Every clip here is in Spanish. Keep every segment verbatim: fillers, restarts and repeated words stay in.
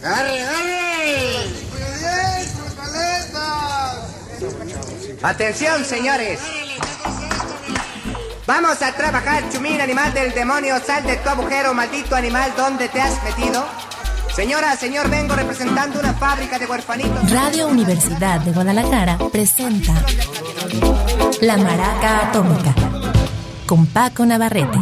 ¡Arre, arre! Atención, señores. Vamos a trabajar, chumín, animal del demonio. Sal de tu agujero, maldito animal, ¿dónde te has metido? Señora, señor, vengo representando una fábrica de huerfanitos. Radio Universidad de Guadalajara presenta La Maraca Atómica con Paco Navarrete.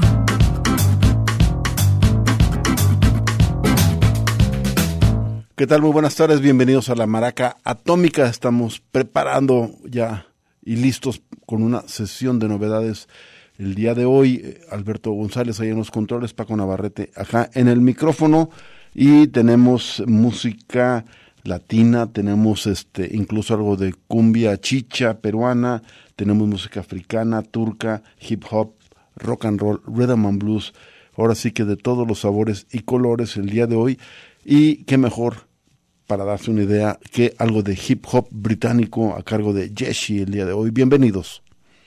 ¿Qué tal? Muy buenas tardes, bienvenidos a La Maraca Atómica. Estamos preparando ya y listos con una sesión de novedades el día de hoy. Alberto González ahí en los controles, Paco Navarrete acá en el micrófono. Y tenemos música latina, tenemos este incluso algo de cumbia chicha peruana, tenemos música africana, turca, hip hop, rock and roll, rhythm and blues, ahora sí que de todos los sabores y colores el día de hoy. Y qué mejor para darse una idea que algo de hip hop británico a cargo de Jesse el día de hoy. Bienvenidos.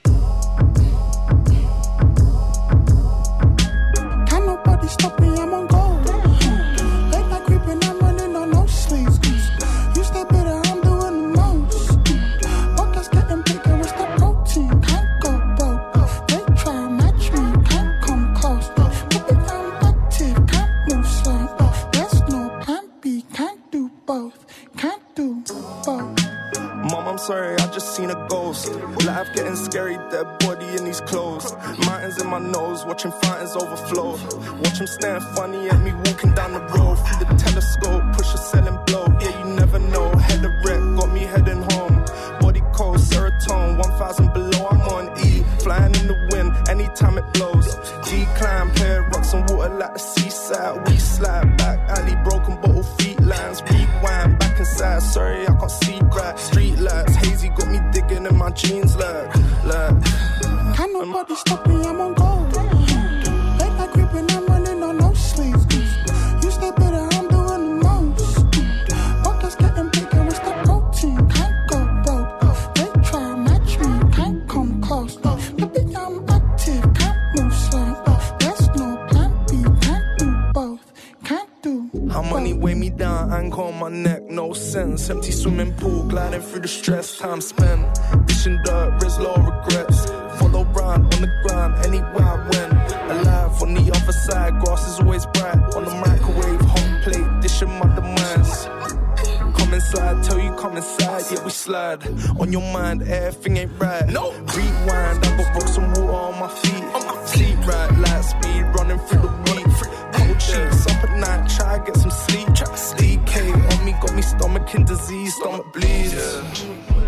Can't nobody stop me, I'm on go. Late night creeping, I'm running on no sleep. You stay better, I'm doing the most. Buckets getting bigger, it's the protein. Can't go broke. They try to match me, can't come close. Baby, I'm active, can't move slow. There's no plan B, can't do both. Can't do both. Mom, I'm sorry, I just seen a ghost. Life getting scary, dead body in these clothes. Mountains in my nose, watching fountains overflow. Watch them staring funny at me walking down the road. Through the telescope, push a selling blow. Yeah, you never know, head of wreck, got me heading home. Body cold, serotonin, one thousand below, I'm on E. Flying in the wind, anytime it blows. Decline, pair rocks and water like the seaside. We slide back, alley, broken bottle, feet lines. Rewind, back inside, sorry, I can't see right. Street lights, hazy, got me digging in my jeans like, like. Can't nobody stop me, I'm on go. Late night creeping, I'm running on no sleep. You stay better, I'm doing the most. Buckets getting bigger, it's the protein. Can't go broke. They try to match me, can't come close. Baby, I'm active, can't move slow. There's no plan B, can't do both. Can't do How money weigh me down, anchor on my neck, no sense. Empty swimming pool, gliding through the stress, time spent. Dishing dirt, risk low regrets. Follow round on the ground, anywhere I went. Alive on the other side, grass is always bright. On the microwave, hot plate, dishing my demands. Come inside, tell you come inside, yeah we slide. On your mind, everything ain't right. No. Rewind, I got rocks and water on my feet. On my feet, right, light speed, running through the week. Cold sheets, up at night, try to get some sleep. D K on me, got me stomach in disease, stomach bleeds. Yeah.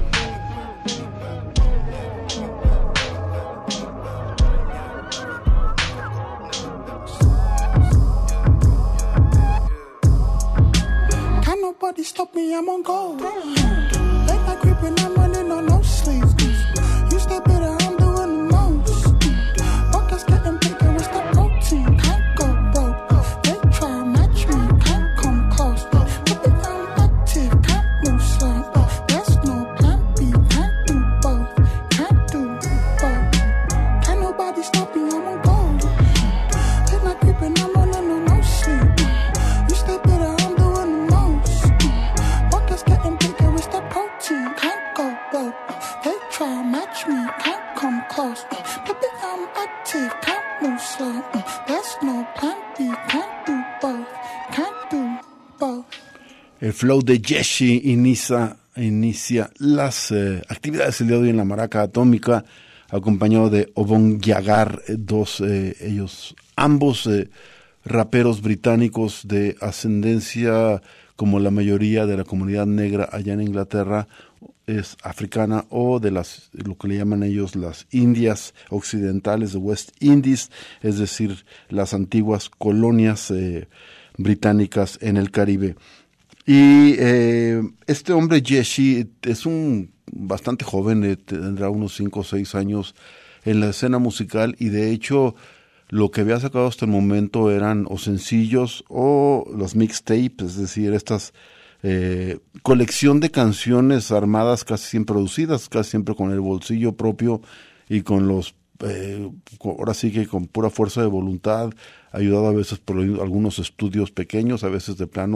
Can't nobody stop me, I'm on go. Late night creeping, I'm running on no sleep. You stay better, I'm doing the most. Buckets getting bigger, it's the protein. Can't go broke. They try to match me, can't come close. Baby, I'm active, can't move slow. There's no plan B, can't do both. Can't do both. Can't nobody stop me, I'm on go. Late night creeping, I'm running on no sleep. You stay better, I'm doing the most. Buckets getting bigger, it's the protein. Can't go broke. They try to match me, can't come close. Baby, I'm active, can't move slow. There's no plan B, can't do both. Can't do both. El flow de Jesse inicia, inicia las eh, actividades el día de hoy en la Maraca Atómica, acompañado de Obon Yagar, eh, dos, eh, ellos ambos eh, raperos británicos de ascendencia, como la mayoría de la comunidad negra allá en Inglaterra, es africana, o de las lo que le llaman ellos las Indias occidentales, de West Indies, es decir, las antiguas colonias eh, británicas en el Caribe. Y eh, este hombre Jesse es un bastante joven, eh, tendrá unos cinco o seis años en la escena musical, y de hecho lo que había sacado hasta el momento eran o sencillos o los mixtapes, es decir, estas eh, colección de canciones armadas casi siempre producidas, casi siempre con el bolsillo propio y con los, eh, ahora sí que con pura fuerza de voluntad, ayudado a veces por algunos estudios pequeños, a veces de plano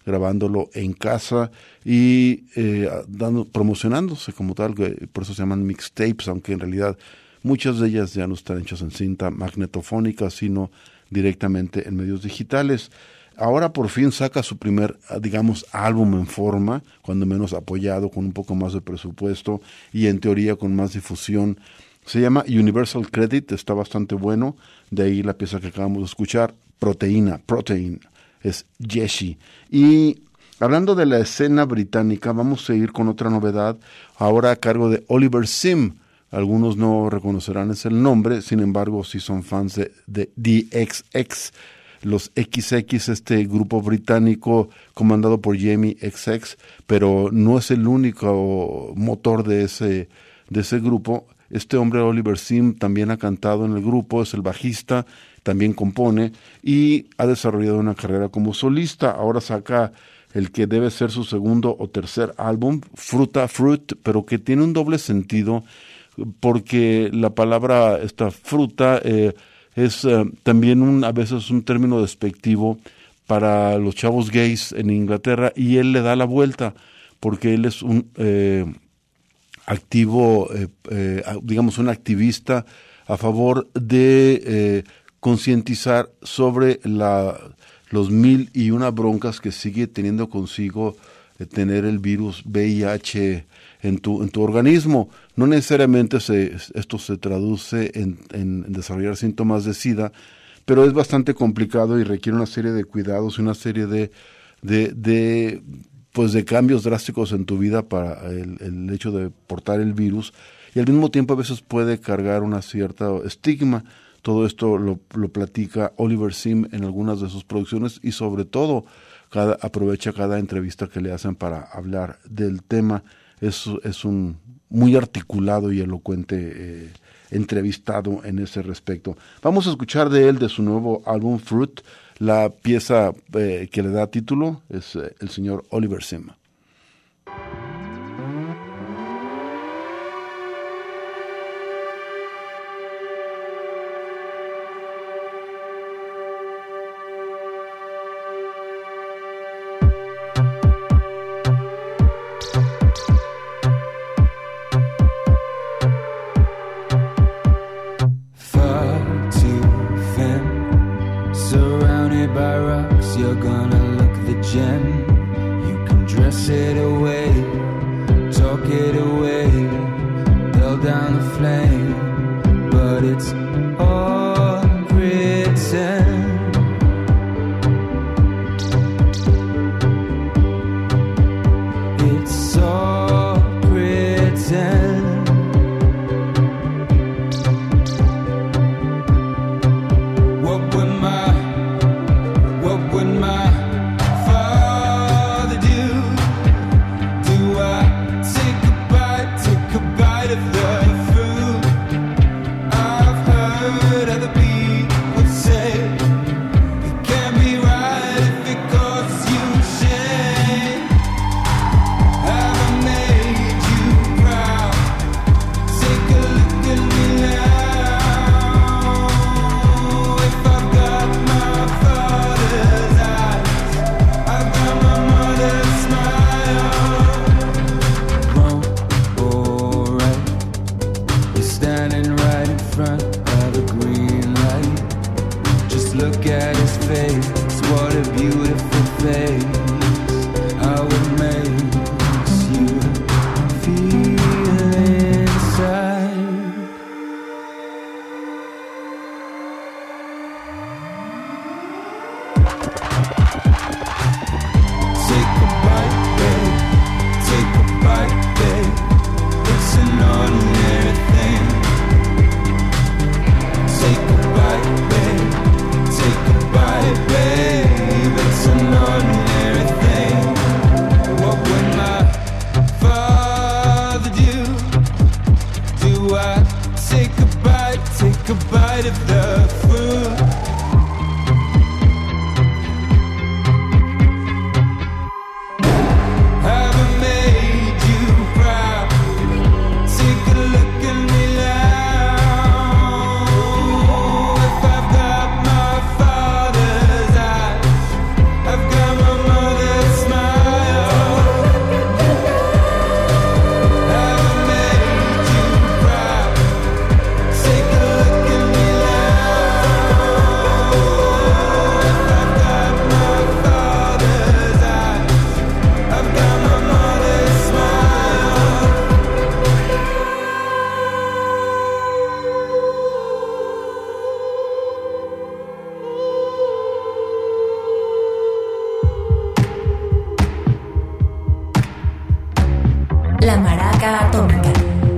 grabándolo en casa y eh, dando, promocionándose como tal, que por eso se llaman mixtapes, aunque en realidad muchas de ellas ya no están hechas en cinta magnetofónica, sino directamente en medios digitales. Ahora por fin saca su primer, digamos, álbum en forma, cuando menos apoyado, con un poco más de presupuesto y en teoría con más difusión. Se llama Universal Credit, está bastante bueno, de ahí la pieza que acabamos de escuchar, Proteína, Protein, es Jesse. Y hablando de la escena británica, vamos a ir con otra novedad, ahora a cargo de Oliver Sim. Algunos no reconocerán ese el nombre, sin embargo, si son fans de, de D X X, los X X, este grupo británico comandado por Jamie X X, pero no es el único motor de ese, de ese grupo. Este hombre, Oliver Sim, también ha cantado en el grupo, es el bajista, también compone y ha desarrollado una carrera como solista. Ahora saca el que debe ser su segundo o tercer álbum, Fruta Fruit, pero que tiene un doble sentido, porque la palabra, esta fruta, eh, es eh, también un, a veces un término despectivo para los chavos gays en Inglaterra, y él le da la vuelta, porque él es un eh, activo, eh, eh, digamos, un activista a favor de eh, concientizar sobre la, los mil y una broncas que sigue teniendo consigo eh, tener el virus V I H en tu, en tu organismo. No necesariamente se, esto se traduce en, en, en desarrollar síntomas de SIDA, pero es bastante complicado y requiere una serie de cuidados y una serie de, de, de, pues de cambios drásticos en tu vida para el, el hecho de portar el virus, y al mismo tiempo a veces puede cargar una cierta estigma. Todo esto lo, lo platica Oliver Sim en algunas de sus producciones, y sobre todo cada, aprovecha cada entrevista que le hacen para hablar del tema. Es, es un muy articulado y elocuente eh, entrevistado en ese respecto. Vamos a escuchar de él, de su nuevo álbum Fruit, la pieza eh, que le da título, es eh, el señor Oliver Sim. La Maraca Atómica.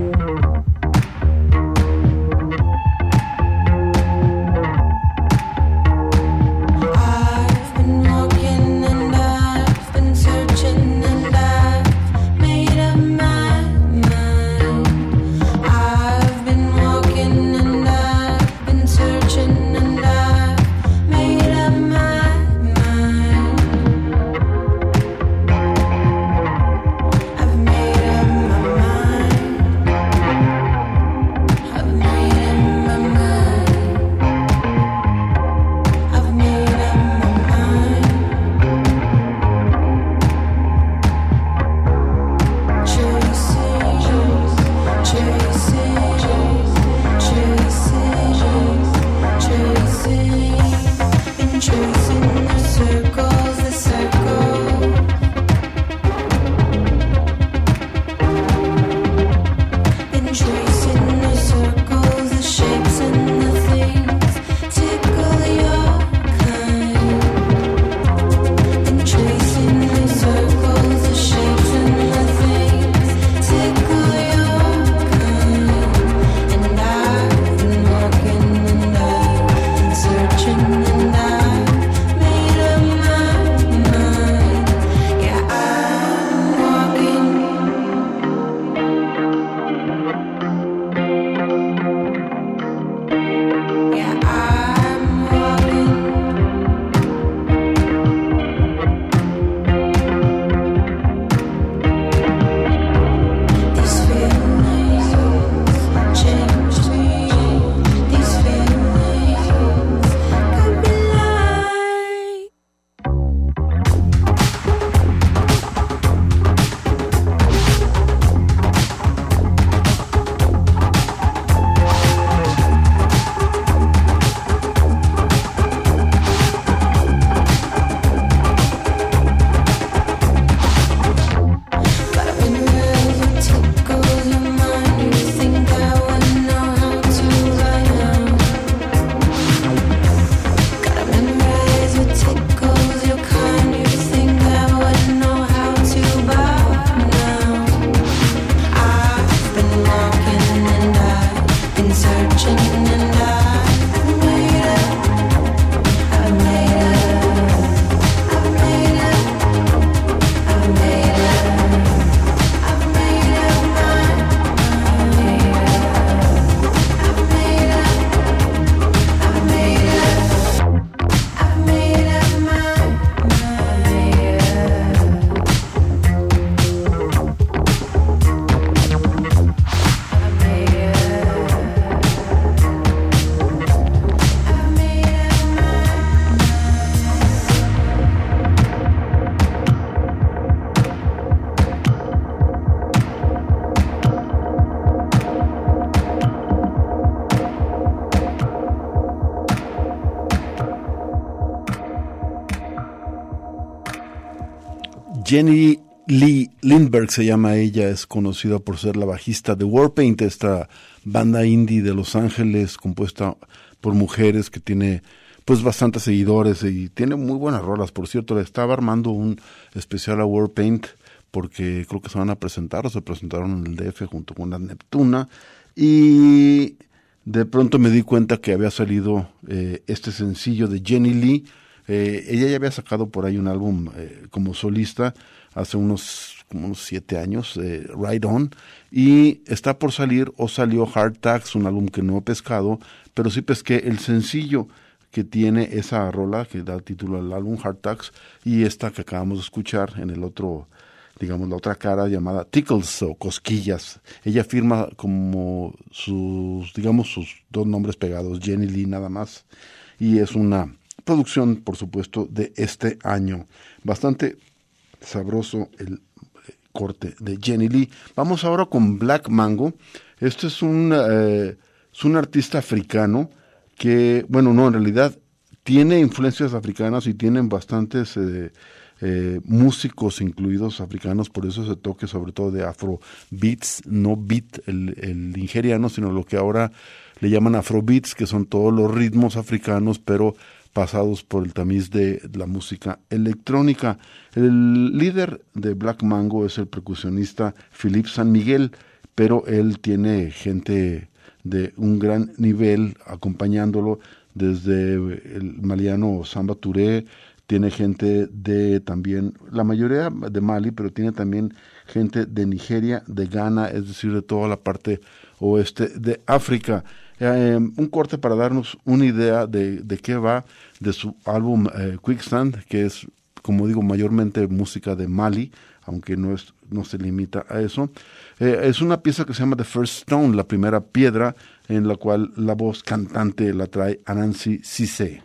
Jenny Lee Lindberg se llama ella, es conocida por ser la bajista de Warpaint, esta banda indie de Los Ángeles compuesta por mujeres que tiene pues bastantes seguidores y tiene muy buenas rolas. Por cierto, le estaba armando un especial a Warpaint porque creo que se van a presentar o se presentaron en el D F junto con la Neptuna y de pronto me di cuenta que había salido eh, este sencillo de Jenny Lee. Eh, ella ya había sacado por ahí un álbum eh, como solista hace unos, como unos siete años, eh, Ride On, y está por salir o salió Hard Tax, un álbum que no he pescado, pero sí pesqué el sencillo que tiene esa rola que da título al álbum, Hard Tax, y esta que acabamos de escuchar en el otro, digamos la otra cara llamada Tickles o Cosquillas. Ella firma como sus, digamos sus dos nombres pegados, Jenny Lee nada más, y es una producción, por supuesto, de este año. Bastante sabroso el corte de Jenny Lee. Vamos ahora con Black Mango. Este es un, eh, es un artista africano que, bueno, no, en realidad tiene influencias africanas y tienen bastantes eh, eh, músicos incluidos africanos, por eso ese toque sobre todo de afro beats, no beat el, el nigeriano, sino lo que ahora le llaman afrobeats, que son todos los ritmos africanos, pero pasados por el tamiz de la música electrónica. El líder de Black Mango es el percusionista Philippe San Miguel, pero él tiene gente de un gran nivel acompañándolo, desde el maliano Samba Touré, tiene gente de también, la mayoría de Mali, pero tiene también gente de Nigeria, de Ghana, es decir, de toda la parte oeste de África. Eh, un corte para darnos una idea de, de qué va de su álbum eh, Quicksand, que es, como digo, mayormente música de Mali, aunque no, es, no se limita a eso. Eh, es una pieza que se llama The First Stone, la primera piedra, en la cual la voz cantante la trae Anansi Cissé.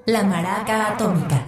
La Maraca Atómica.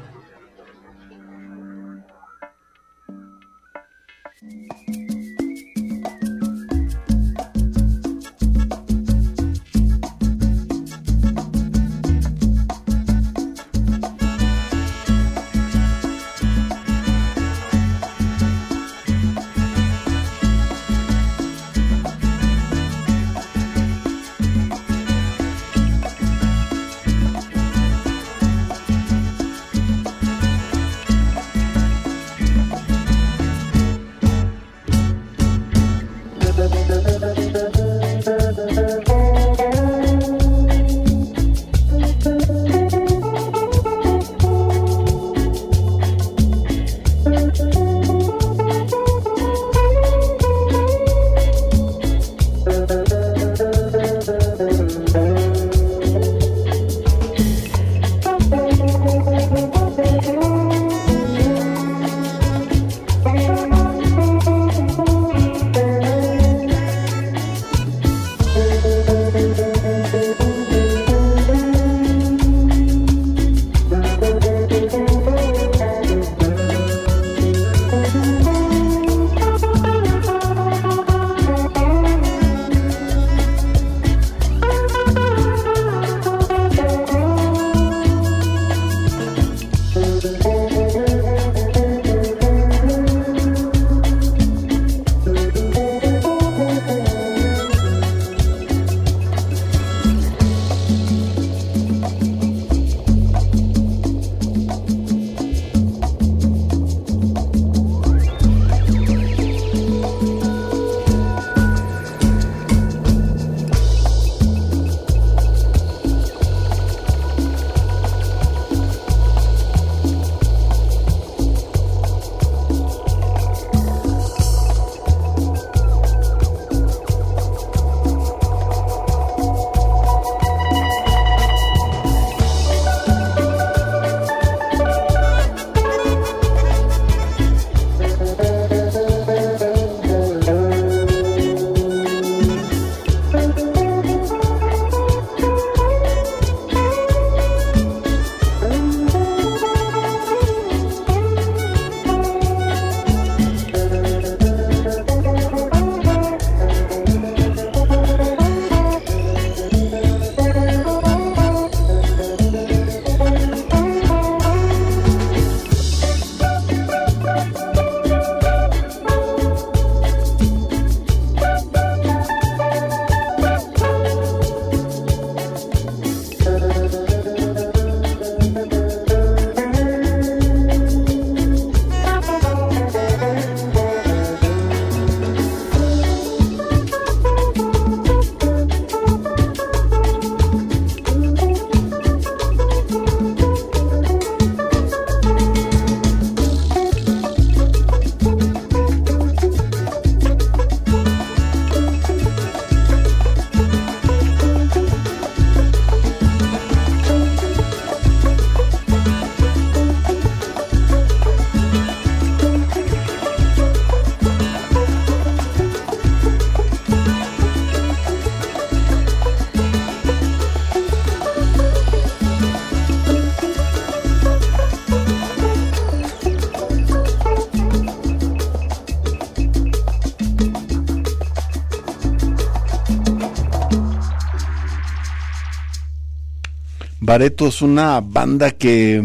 Barreto es una banda que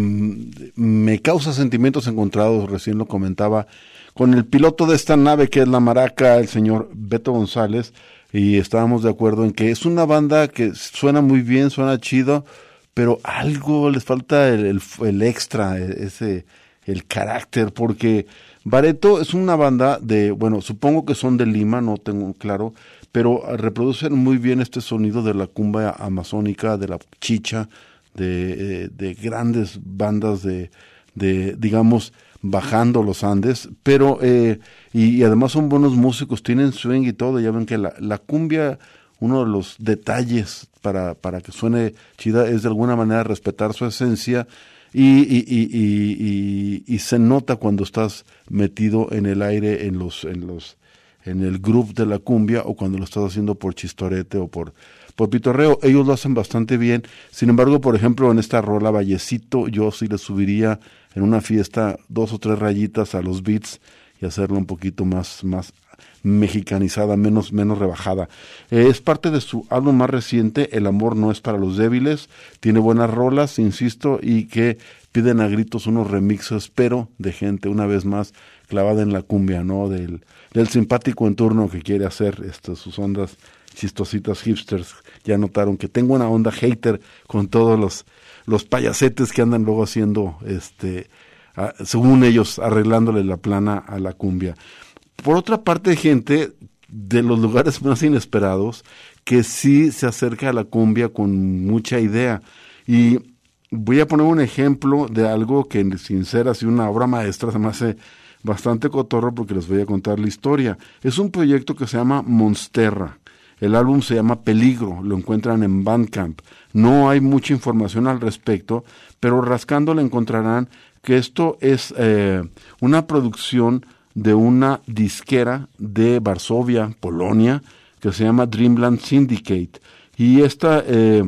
me causa sentimientos encontrados, recién lo comentaba, con el piloto de esta nave que es la Maraca, el señor Beto González, y estábamos de acuerdo en que es una banda que suena muy bien, suena chido, pero algo les falta el, el, el extra, ese, el carácter, porque Barreto es una banda de, bueno, supongo que son de Lima, no tengo claro, pero reproducen muy bien este sonido de la cumbia amazónica, de la chicha, de, de grandes bandas de, de, digamos, bajando los Andes, pero, eh, y, y además son buenos músicos, tienen swing y todo. Ya ven que la, la cumbia, uno de los detalles para, para que suene chida es de alguna manera respetar su esencia, y, y, y, y, y, y se nota cuando estás metido en el aire, en los, en los, en el groove de la cumbia, o cuando lo estás haciendo por chistorete o por, por pitorreo. Ellos lo hacen bastante bien. Sin embargo, por ejemplo, en esta rola Vallecito, yo sí le subiría en una fiesta dos o tres rayitas a los beats y hacerlo un poquito más, más mexicanizada, menos, menos rebajada. Eh, es parte de su álbum más reciente, El amor no es para los débiles. Tiene buenas rolas, insisto, y que piden a gritos unos remixes, pero de gente, una vez más, clavada en la cumbia, ¿no? Del, del simpático en turno que quiere hacer este, sus ondas chistositas hipsters. Ya notaron que tengo una onda hater con todos los, los payasetes que andan luego haciendo, este, a, según ellos, arreglándole la plana a la cumbia. Por otra parte, gente de los lugares más inesperados que sí se acerca a la cumbia con mucha idea. Y voy a poner un ejemplo de algo que, sin ser así una obra maestra, se me hace bastante cotorro porque les voy a contar la historia. Es un proyecto que se llama Monsterra. El álbum se llama Peligro, lo encuentran en Bandcamp. No hay mucha información al respecto, pero rascándole encontrarán que esto es eh, una producción de una disquera de Varsovia, Polonia, que se llama Dreamland Syndicate. Y esta eh,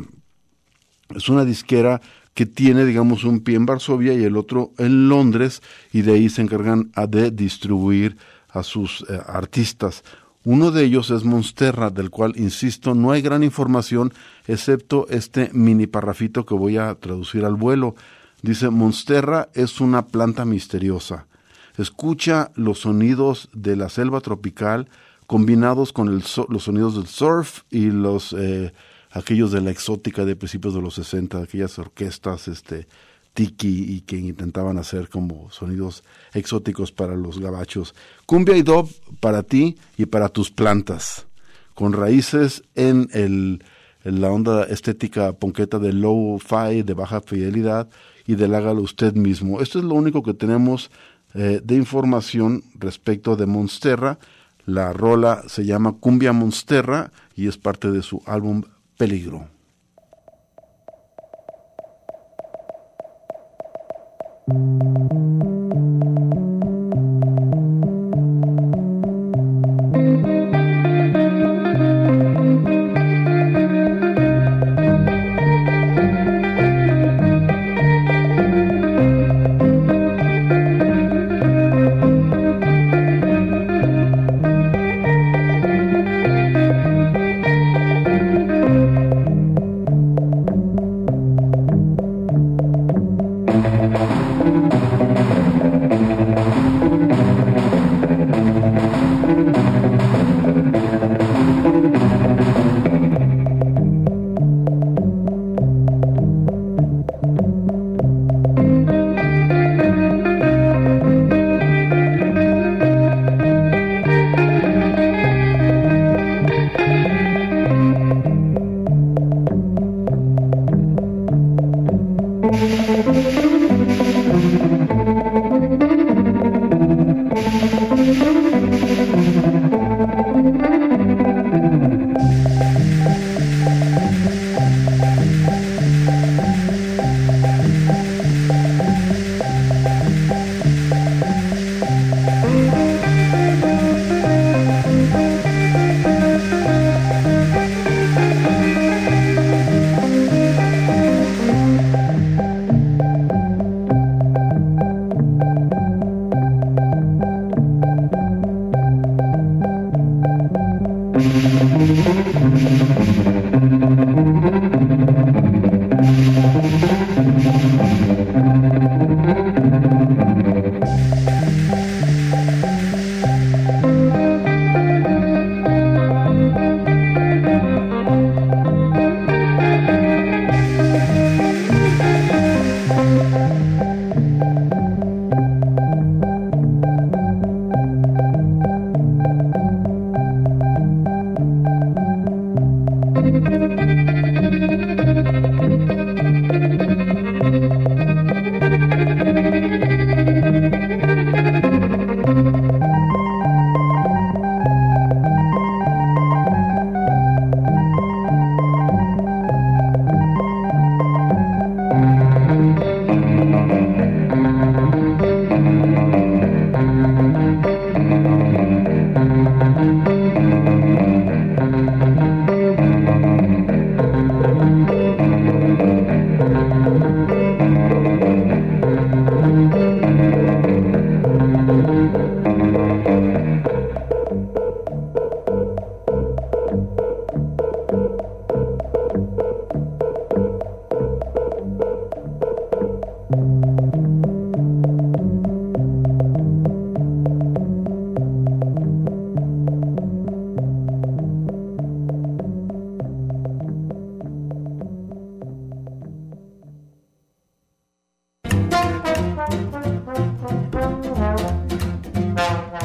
es una disquera que tiene, digamos, un pie en Varsovia y el otro en Londres, y de ahí se encargan a de distribuir a sus eh, artistas. Uno de ellos es Monsterra, del cual, insisto, no hay gran información, excepto este mini parrafito que voy a traducir al vuelo. Dice: Monsterra es una planta misteriosa. Escucha los sonidos de la selva tropical combinados con el so- los sonidos del surf y los eh, aquellos de la exótica de principios de los sesenta, aquellas orquestas este tiki y que intentaban hacer como sonidos exóticos para los gabachos. Cumbia y dub para ti y para tus plantas, con raíces en el en la onda estética ponqueta de low-fi, de baja fidelidad y del hágalo usted mismo. Esto es lo único que tenemos eh, de información respecto de Monsterra. La rola se llama Cumbia Monsterra y es parte de su álbum Peligro.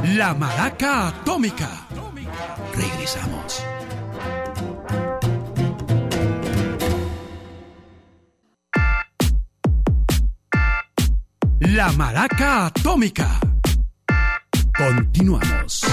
La Maraca Atómica. Regresamos. La Maraca Atómica. Continuamos.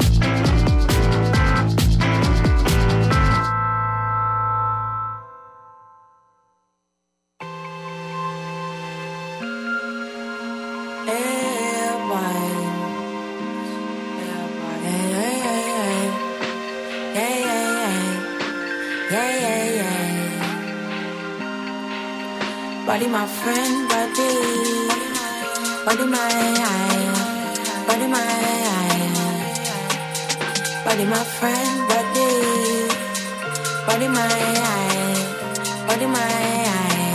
Body my friend, body, body my, body my, body my friend, body, body my, body my.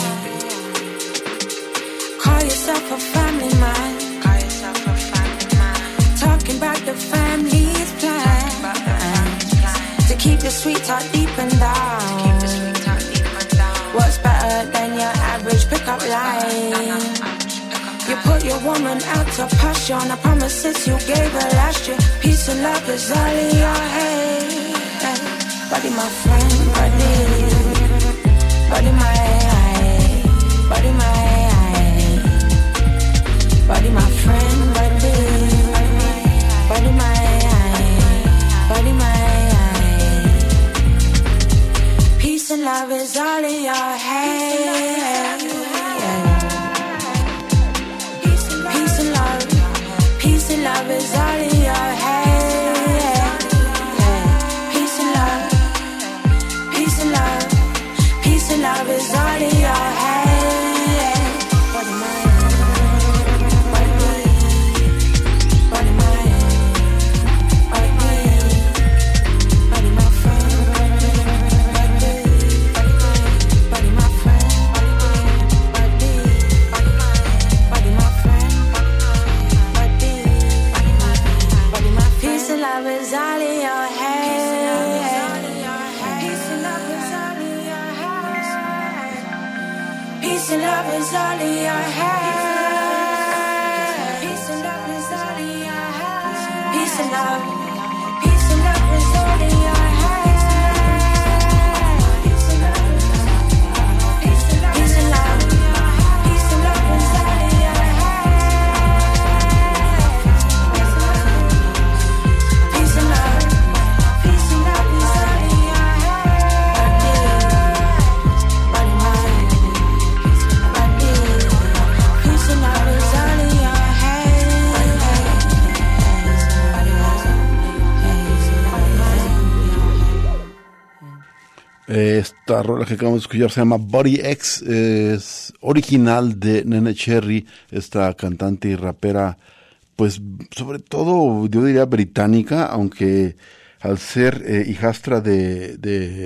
Call yourself a family man, call yourself a family man. Talking about the family's plan to keep your sweetheart deep and down. What's better than your average pickup line? You put your woman out to pasture on the promises you gave her last year. Peace and love is all in your head. Body my friend, body, body my, body my, body my friend, body, body my, body my. Peace and love is all in your head. Peace and love, peace and love is all in your head. Peace and love, peace and love, peace and love is all in your head. Body mind, body, body mind, body, body my friend. Love is all in your head. Peace and love is all in your head. Peace and love is all in your head. Peace and love is all in your head. Peace and love, peace and love is all in your head. Peace and love, peace and love, peace and love, peace and love is all in your head. Esta rola que acabamos de escuchar se llama Body X, es original de Nene Cherry, esta cantante y rapera, pues sobre todo yo diría británica, aunque al ser eh, hijastra de,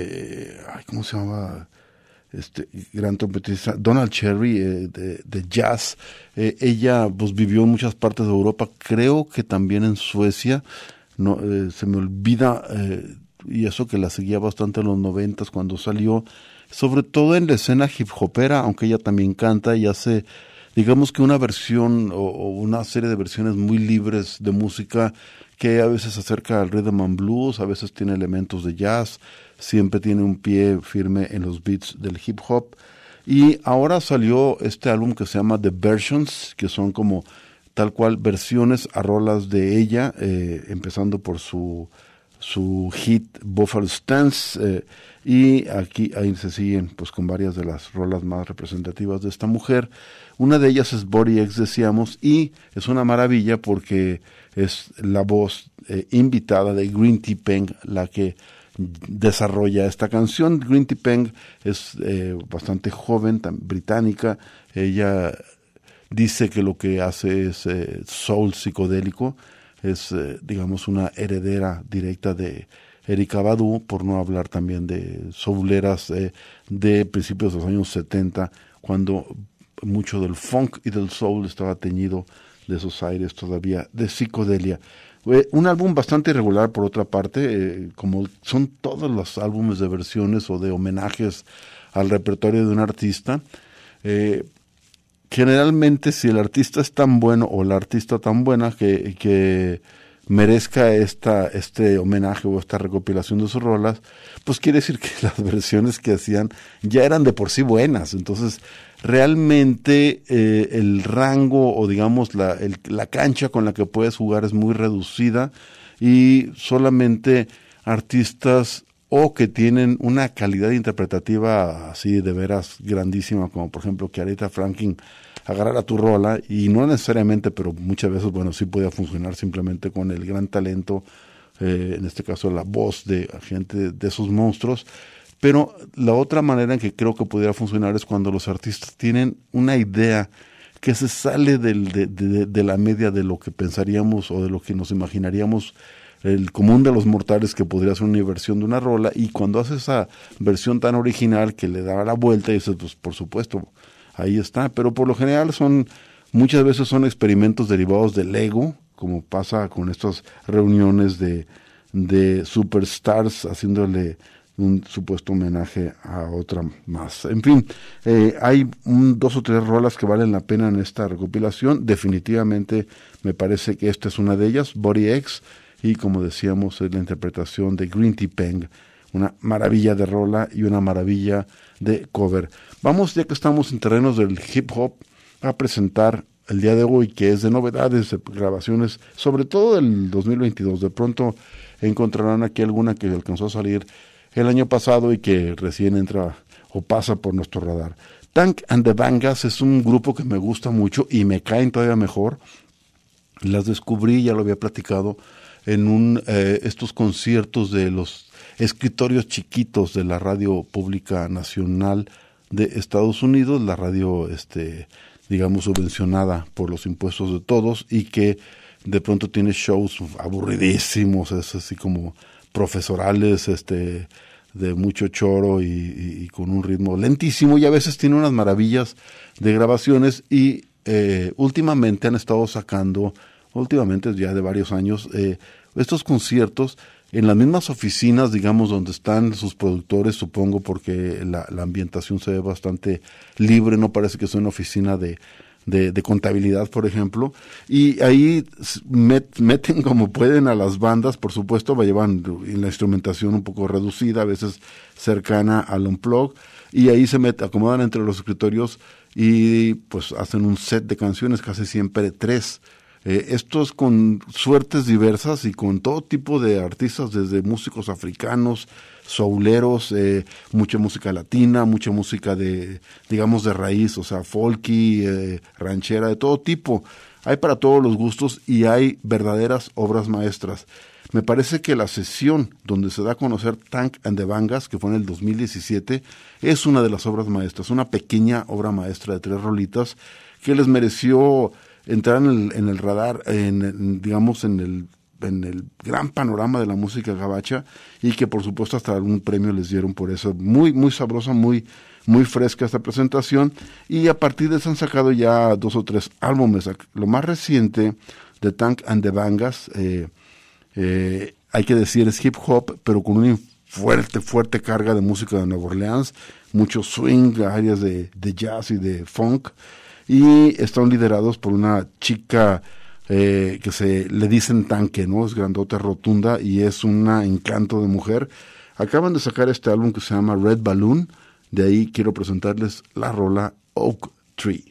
de ay, ¿cómo se llama? Este gran trompetista Donald Cherry, eh, de, de jazz, eh, ella pues vivió en muchas partes de Europa, creo que también en Suecia, no eh, se me olvida, eh, y eso que la seguía bastante en los noventas cuando salió, sobre todo en la escena hip hopera, aunque ella también canta y hace, digamos que una versión o, o una serie de versiones muy libres de música que a veces se acerca al rhythm and blues, a veces tiene elementos de jazz, siempre tiene un pie firme en los beats del hip hop. Y ahora salió este álbum que se llama The Versions, que son como tal cual versiones a rolas de ella, eh, empezando por su su hit Buffalo Stance, eh, y aquí ahí se siguen pues con varias de las rolas más representativas de esta mujer. Una de ellas es Body X, decíamos, y es una maravilla porque es la voz eh, invitada de Green Tea Peng la que desarrolla esta canción. Green Tea Peng es eh, bastante joven, tan británica. Ella dice que lo que hace es eh, soul psicodélico, es eh, digamos una heredera directa de Erykah Badu, por no hablar también de souleras eh, de principios de los años setenta, cuando mucho del funk y del soul estaba teñido de esos aires todavía de psicodelia. Eh, un álbum bastante irregular por otra parte, eh, como son todos los álbumes de versiones o de homenajes al repertorio de un artista. Eh, generalmente si el artista es tan bueno o la artista tan buena que, que merezca esta, este homenaje o esta recopilación de sus rolas, pues quiere decir que las versiones que hacían ya eran de por sí buenas. Entonces, realmente eh, el rango o digamos la, el, la cancha con la que puedes jugar es muy reducida y solamente artistas o que tienen una calidad interpretativa así de veras grandísima, como por ejemplo que Aretha Franklin agarrara tu rola, y no necesariamente, pero muchas veces, bueno, sí podía funcionar simplemente con el gran talento, eh, en este caso la voz de gente de, de esos monstruos. Pero la otra manera en que creo que pudiera funcionar es cuando los artistas tienen una idea que se sale del, de, de, de la media de lo que pensaríamos o de lo que nos imaginaríamos el común de los mortales, que podría ser una versión de una rola, y cuando hace esa versión tan original que le da la vuelta y dices, pues por supuesto, ahí está. Pero por lo general son, muchas veces son experimentos derivados del ego, como pasa con estas reuniones de, de superstars haciéndole un supuesto homenaje a otra más. En fin, eh, hay un, dos o tres rolas que valen la pena en esta recopilación. Definitivamente me parece que esta es una de ellas, Body X, y como decíamos es la interpretación de Green Tea Peng, una maravilla de rola y una maravilla de cover. Vamos, ya que estamos en terrenos del hip hop, a presentar el día de hoy, que es de novedades, de grabaciones, sobre todo del dos mil veintidós. De pronto encontrarán aquí alguna que alcanzó a salir el año pasado y que recién entra o pasa por nuestro radar. Tank and the Bangas es un grupo que me gusta mucho y me caen todavía mejor. Las descubrí, ya lo había platicado, en un eh, estos conciertos de los escritorios chiquitos de la radio pública nacional de Estados Unidos, la radio este digamos subvencionada por los impuestos de todos, y que de pronto tiene shows aburridísimos, es así como profesorales, este de mucho choro y, y, y con un ritmo lentísimo, y a veces tiene unas maravillas de grabaciones. Y eh, últimamente han estado sacando, últimamente ya de varios años, eh, estos conciertos en las mismas oficinas, digamos, donde están sus productores, supongo, porque la, la ambientación se ve bastante libre, no parece que sea una oficina de, de, de contabilidad, por ejemplo, y ahí met, meten como pueden a las bandas, por supuesto, llevan la instrumentación un poco reducida, a veces cercana al unplug, y ahí se met, acomodan entre los escritorios y pues hacen un set de canciones, casi siempre tres. Eh, estos con suertes diversas y con todo tipo de artistas, desde músicos africanos, souleros, eh, mucha música latina, mucha música de, digamos, de raíz, o sea, folky, eh, ranchera, de todo tipo. Hay para todos los gustos y hay verdaderas obras maestras. Me parece que la sesión donde se da a conocer Tank and the Bangas, que fue en el dos mil diecisiete, es una de las obras maestras, una pequeña obra maestra de tres rolitas que les mereció entrar en el, en el radar, en, en, digamos, en el, en el gran panorama de la música gabacha, y que por supuesto hasta algún premio les dieron por eso. Muy, muy sabrosa, muy, muy fresca esta presentación, y a partir de eso han sacado ya dos o tres álbumes. Lo más reciente de Tank and the Bangas, eh, eh, hay que decir, es hip hop, pero con una fuerte, fuerte carga de música de Nueva Orleans, mucho swing, áreas de, de jazz y de funk, y están liderados por una chica eh, que se le dicen Tanque, ¿no? Es grandota, rotunda, y es un encanto de mujer. Acaban de sacar este álbum que se llama Red Balloon, de ahí quiero presentarles la rola Oak Tree.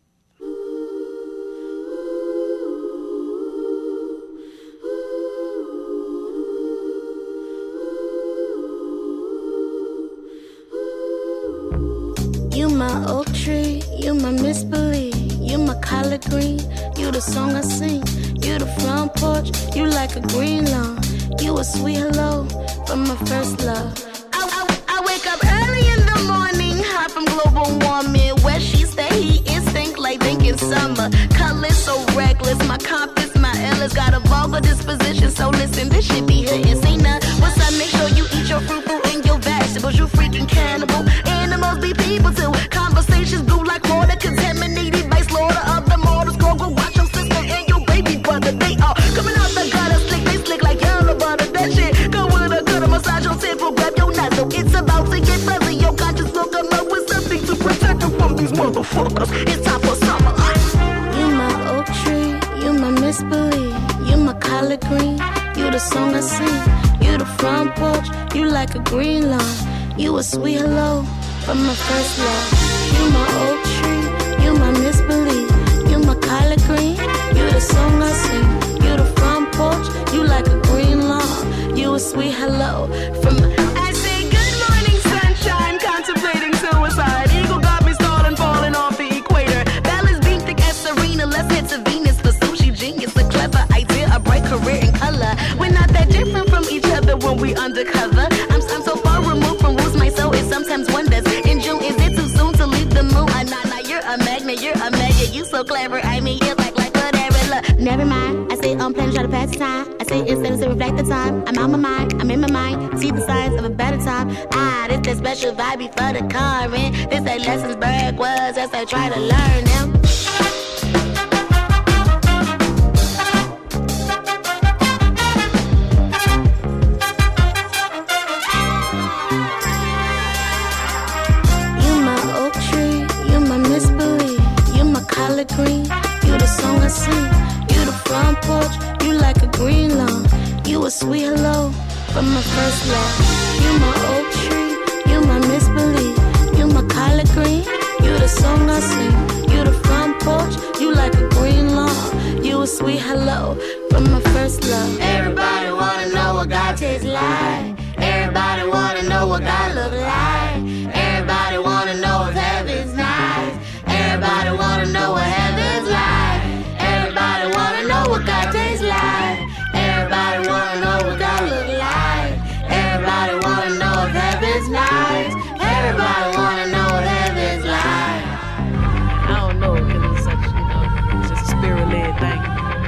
You my oak tree, you my misbelief, you my collard green, you the song I sing, you the front porch, you like a green lawn, you a sweet hello from my first love. I, I, I wake up early in the morning, hot from global warming, where she stay, heat is stink like thinking summer, colors so reckless, my compass, my Ella's got a vulgar disposition, so listen, this shit be hitting, say none, what's up, make sure you eat your fruit, fruit and your vegetables, you freaking cannibal, animals be people too, conversations blue like water, contaminated by slaughter of the mortals, go go watch your sister and your baby brother, they are coming out the gutter, slick, they slick like yellow butter, that shit, go with a gutter, massage your temple, grab your nozzle, it's about to get fuzzy, your conscience will come up with something to protect them from these motherfuckers, it's time for summer. You my oak tree, you my misbelief, you my collard collard green, you the song I sing. You the front porch, you like a green lawn. You a sweet hello from my first love. You my oak tree, you my misbelief. You my collard green, you the song I sing. You the front porch, you like a green lawn. You a sweet hello from my... I say good morning sunshine, contemplating suicide. Eagle got me stalling, falling off the equator. Balance beam thick as Serena, let's head to Venus for sushi genius. A clever idea, a bright career in color. We're not that different from each other when we undercover. I'm, I'm so far removed from rules, my soul is sometimes wonders. In June, is it too soon to leave the moon? Uh, nah, nah, you're a magnet, you're a magnet. You so clever, I mean, you like like whatever. Look, never mind. I say I'm playing, try to pass the time. I say instead of to reflect the time. I'm on my mind, I'm in my mind. See the signs of a better time. Ah, this that special vibe before the current. This that lessons backwards as I try to learn them. Green, you the song I sing. You the front porch, you like a green lawn. You a sweet hello from my first love. You my oak tree, you my misbelief. You my collard green, you the song I sing. You the front porch, you like a green lawn. You a sweet hello from my first love. Everybody wanna know what God tastes like. Everybody wanna know what God look like. Everybody wanna know if heaven's nice. Everybody wanna know what heaven's like. Everybody wanna know what God tastes like. Everybody wanna know what God look like. Everybody wanna know if heaven's nice. Everybody wanna know what heaven's like. I don't know, because it's such, you know, just a spirit-led thing.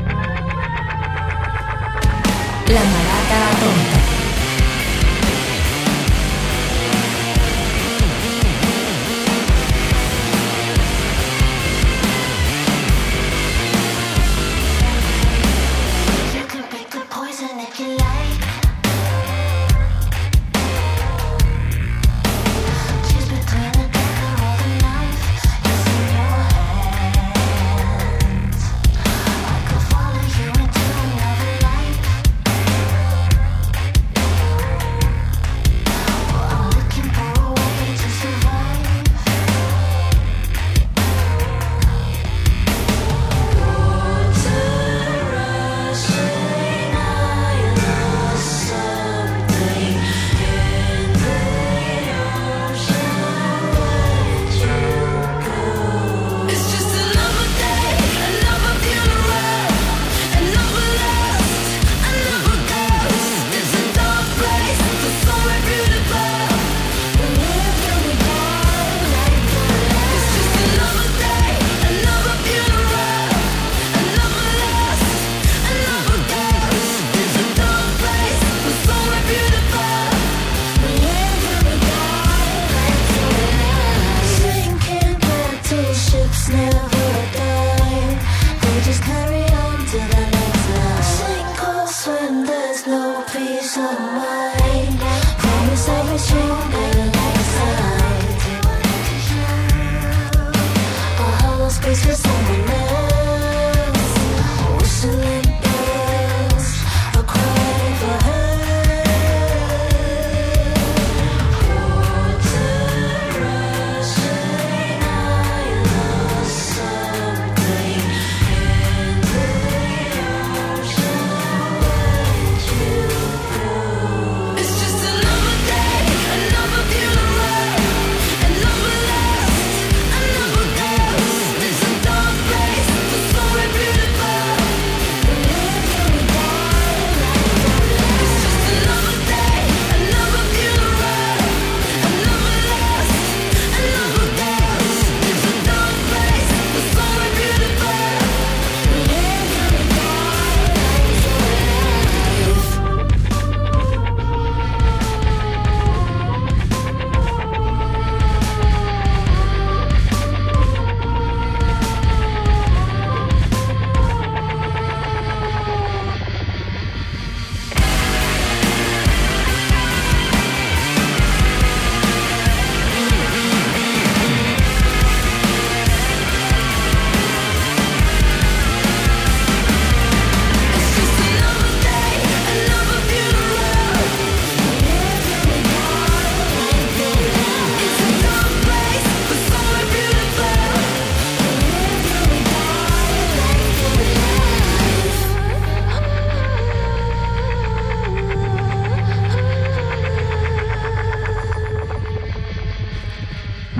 La Maraca Atómica.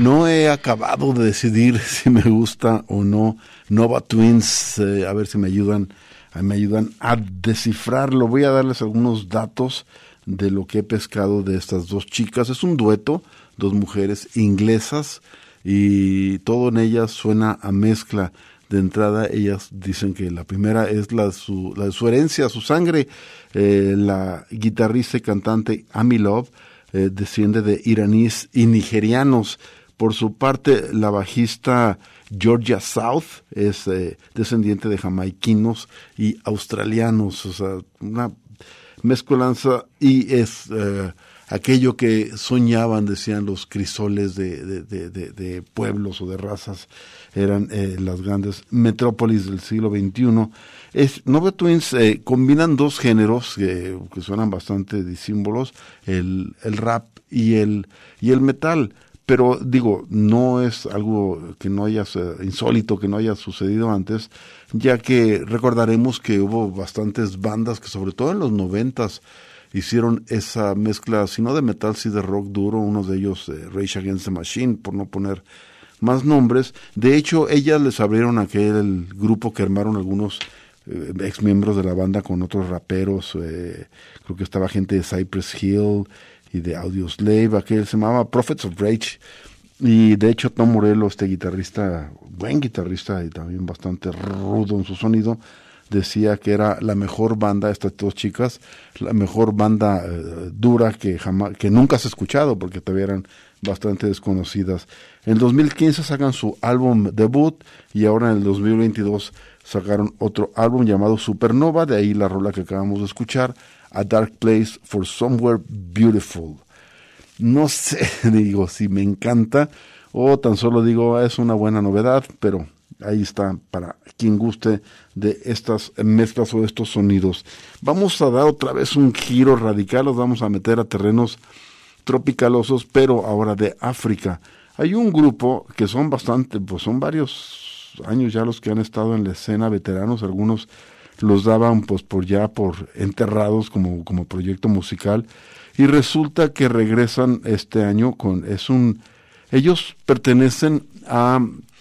No he acabado de decidir si me gusta o no Nova Twins, eh, a ver si me ayudan, me ayudan a descifrarlo. Voy a darles algunos datos de lo que he pescado de estas dos chicas. Es un dueto, dos mujeres inglesas, y todo en ellas suena a mezcla. De entrada, ellas dicen que la primera es la de su, la de su herencia, su sangre. Eh, la guitarrista y cantante Amy Love eh, desciende de iraníes y nigerianos. Por su parte, la bajista Georgia South es eh, descendiente de jamaiquinos y australianos. O sea, una mezcolanza, y es eh, aquello que soñaban, decían los crisoles de, de, de, de, de pueblos o de razas, eran eh, las grandes metrópolis del siglo veintiuno. Es, Nova Twins eh, combinan dos géneros eh, que suenan bastante disímbolos, el, el rap y el, y el metal. Pero digo, no es algo que no haya, insólito, que no haya sucedido antes, ya que recordaremos que hubo bastantes bandas que sobre todo en los noventas hicieron esa mezcla, si no de metal, sí de rock duro, uno de ellos eh, Rage Against the Machine, por no poner más nombres. De hecho, ellas les abrieron aquel grupo que armaron algunos eh, ex miembros de la banda con otros raperos, eh, creo que estaba gente de Cypress Hill y de Audioslave, aquel se llamaba Prophets of Rage, y de hecho Tom Morello, este guitarrista, buen guitarrista y también bastante rudo en su sonido, decía que era la mejor banda, estas dos chicas, la mejor banda eh, dura que jamás, que nunca has escuchado, porque todavía eran bastante desconocidas. En el dos mil quince sacan su álbum debut, y ahora en el dos mil veintidós sacaron otro álbum llamado Supernova, de ahí la rola que acabamos de escuchar, A Dark Place for Somewhere Beautiful. No sé, digo, si me encanta o tan solo digo, es una buena novedad, pero ahí está para quien guste de estas mezclas o de estos sonidos. Vamos a dar otra vez un giro radical, los vamos a meter a terrenos tropicalosos, pero ahora de África. Hay un grupo que son bastante, pues son varios años ya los que han estado en la escena, veteranos, algunos los daban pues por ya por enterrados como, como proyecto musical, y resulta que regresan este año con, es un, ellos pertenecen a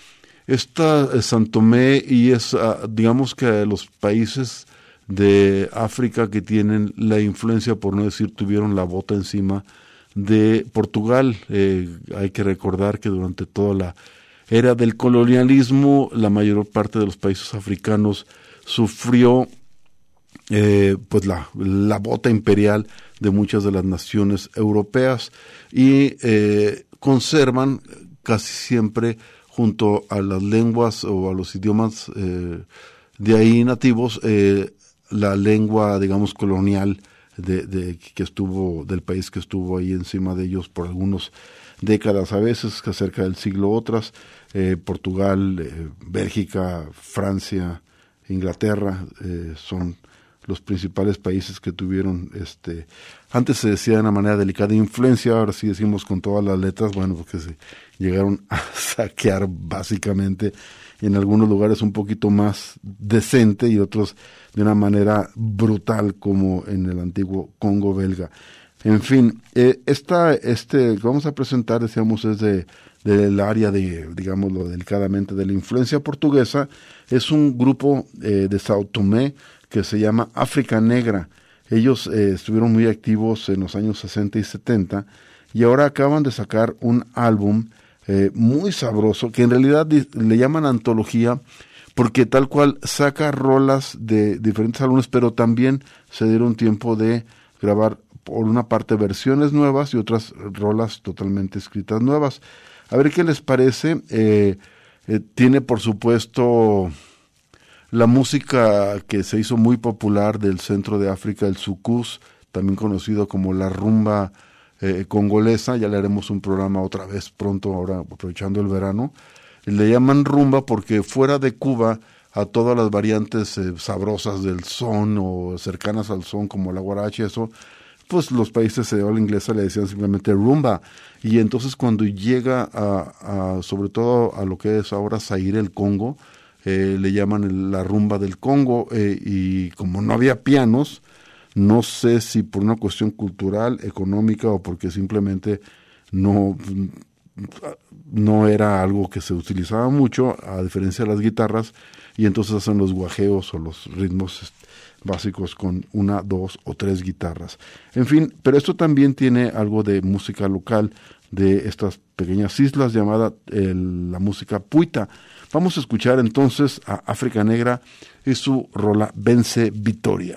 esta San Tomé, y es uh, digamos que los países de África que tienen la influencia, por no decir tuvieron la bota encima de Portugal. Eh, hay que recordar que durante toda la era del colonialismo, la mayor parte de los países africanos sufrió eh, pues la, la bota imperial de muchas de las naciones europeas, y eh, conservan casi siempre junto a las lenguas o a los idiomas eh, de ahí nativos, eh, la lengua, digamos, colonial de, de que estuvo, del país que estuvo ahí encima de ellos por algunas décadas, a veces cerca del siglo otras, eh, Portugal, eh, Bélgica, Francia, Inglaterra, eh, son los principales países que tuvieron, este, antes se decía de una manera delicada, influencia, ahora sí decimos con todas las letras, bueno, porque se llegaron a saquear básicamente, en algunos lugares un poquito más decente y otros de una manera brutal, como en el antiguo Congo belga. En fin, eh, esta, este, vamos a presentar, decíamos, es de, del área de, digámoslo delicadamente, de la influencia portuguesa. Es un grupo eh, de Sao Tomé que se llama África Negra. Ellos eh, estuvieron muy activos en los años sesenta y setenta, y ahora acaban de sacar un álbum eh, muy sabroso, que en realidad di- le llaman antología, porque tal cual saca rolas de diferentes álbumes, pero también se dieron tiempo de grabar, por una parte, versiones nuevas y otras rolas totalmente escritas nuevas. A ver qué les parece. Eh, eh, tiene, por supuesto, la música que se hizo muy popular del centro de África, el soukous, también conocido como la rumba eh, congolesa. Ya le haremos un programa otra vez pronto, ahora aprovechando el verano. Le llaman rumba porque fuera de Cuba, a todas las variantes eh, sabrosas del son o cercanas al son, como la guaracha, eso, pues los países de habla inglesa le decían simplemente rumba. Y entonces cuando llega a, a sobre todo a lo que es ahora Zaire, el Congo, eh, le llaman el, la rumba del Congo, eh, y como no había pianos, no sé si por una cuestión cultural, económica, o porque simplemente no, no era algo que se utilizaba mucho, a diferencia de las guitarras, y entonces hacen los guajeos o los ritmos básicos con una, dos o tres guitarras. En fin, pero esto también tiene algo de música local de estas pequeñas islas llamada eh, la música puita. Vamos a escuchar entonces a África Negra y su rola Vence Vitoria.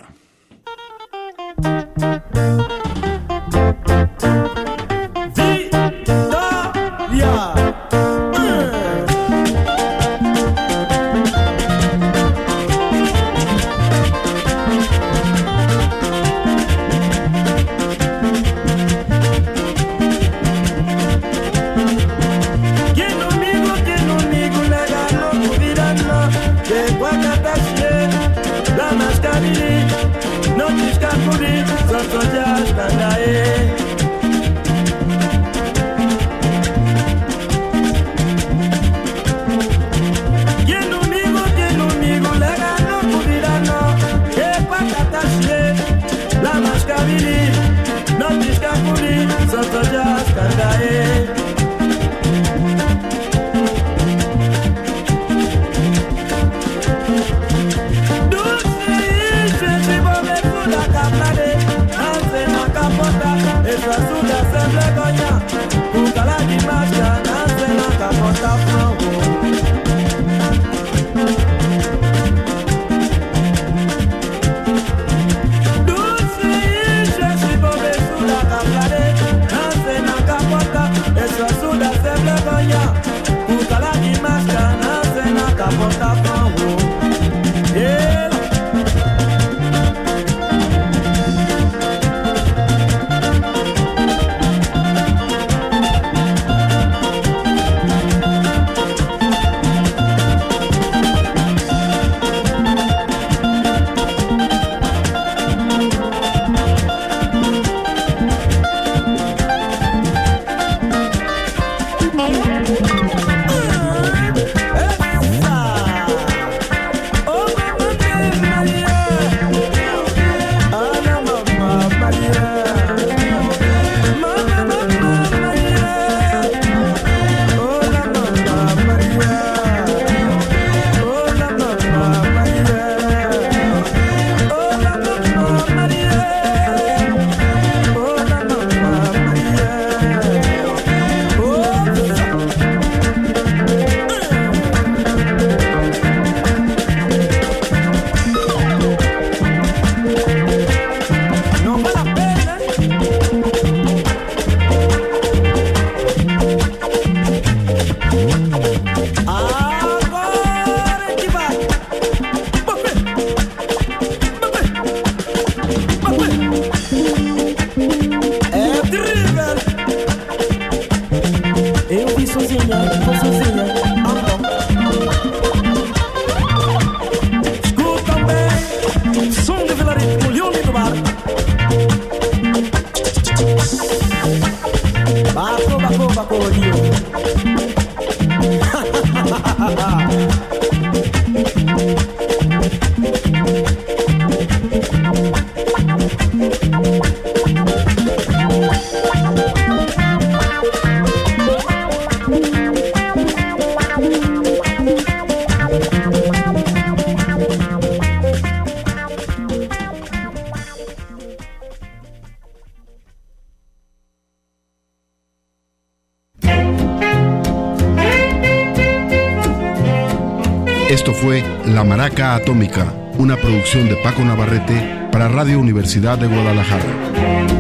Esto fue La Maraca Atómica, una producción de Paco Navarrete para Radio Universidad de Guadalajara.